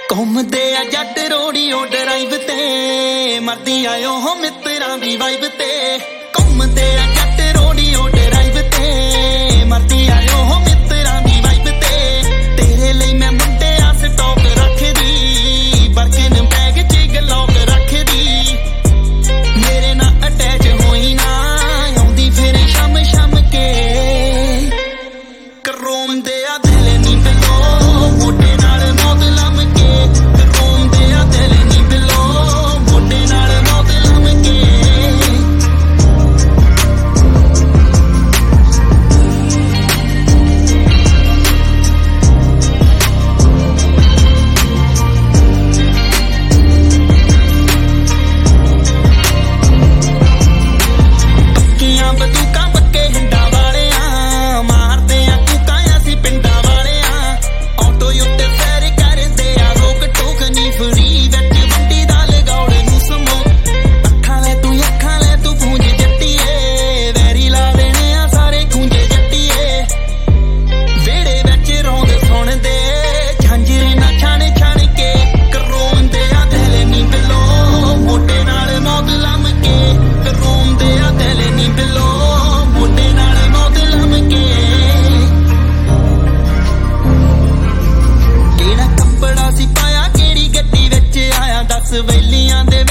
ਘੁੰਮਦੇ ਆ ਜੱਟ ਰੋੜੀਓ ਡਰਾਈਵ ਤੇ ਮਰਦੀ ਆਇਓ ਹੋ ਮਿੱਤਰਾਂ ਦੀ ਵਾਈਬ ਤੇ ਘੁੰਮਦੇ ਆ ਜੱਟ ਰੋੜੀਓ ਡਰਾਈਵ ਤੇ ਮਰਦੀ ਆਇਓ ਹੋ ਮਿੱਤਰਾਂ ਦੀ ਵਾਈਬ ਤੇ ਤੇਰੇ ਲਈ ਮੈਂ ਮੁੰਡਿਆ ਸਟਾਕ ਰੱਖਦੀ ਬਰਕਨ ਬੈਗ ਚ ਗਲੌਕ ਰੱਖਦੀ ਮੇਰੇ ਨਾਲ ਅਟੈਚ ਹੋਈ ਨਾ ਆਉਂਦੀ ਫਿਰ ਸ਼ਮ ਸ਼ਮ ਕੇ ਕਰੋਂਦੇ ਆ ਦਿਲ ਨੀ ਬਿਲੋ ਮੋਢੇ ਨਾਲ ਮੌਤ ਲੰਮ ਸਵੇਲੀਆਂ ਦੇ